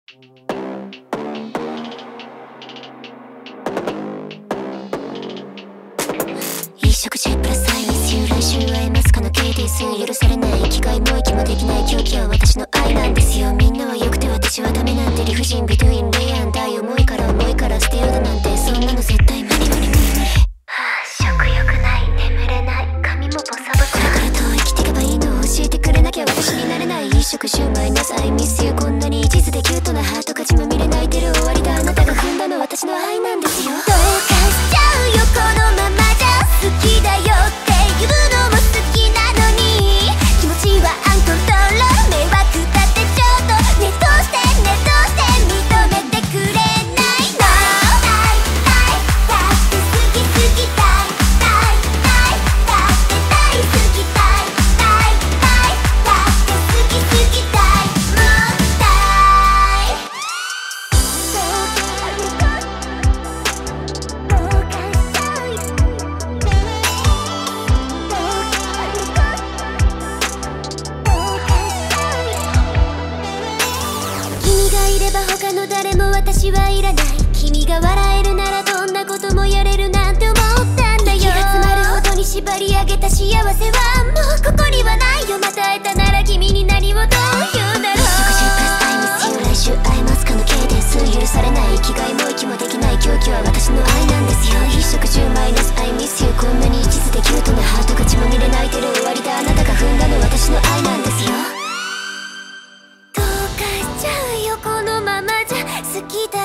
一食中プラスアイミスユー来週会えますかの KDS 許されない生きがいも息もできない狂気は私の愛なんですよ。みんなは良くて私はダメなんて理不尽ビトゥインレイアンダイ重いから捨てようだなんてそんなの絶対無理無理無理無理。食欲ない眠れない髪もボサボサ。これからどう生きてけばいいの教えてくれなきゃ私になれない。一食週マイナスアイミスユーこんなに一途でキュートなハート勝ちまみれ泣いてる終わりだ。あなたが踏んだの私の愛なんですよ。どうかしちゃうよこのままじゃ。好きだよって言うのも好きなのに気持ちはアンコントロール迷惑だってちょっとねどうして認めてくれないの。だって好き好きだって大好きだって好き好きだもったい君がいれば他の誰も私はいらない。君が笑えるならどんなこともやれるなんて思ったんだよ。息が詰まるほどに縛り上げた幸せはもうここにはないよ。また会えたなら君に何をどう言うだろう。一食中プラスアイミスユー来週会えますかの K です許されない生きがいも息もできない狂気は私の愛なんですよ。一食中マイナスアイミスユーこんなに一途でキュートなハートが血まみれ泣いてる終わりだ。あなたが踏んだの私の愛なんですよ。どうかしちゃうよこのままじゃ。好きだ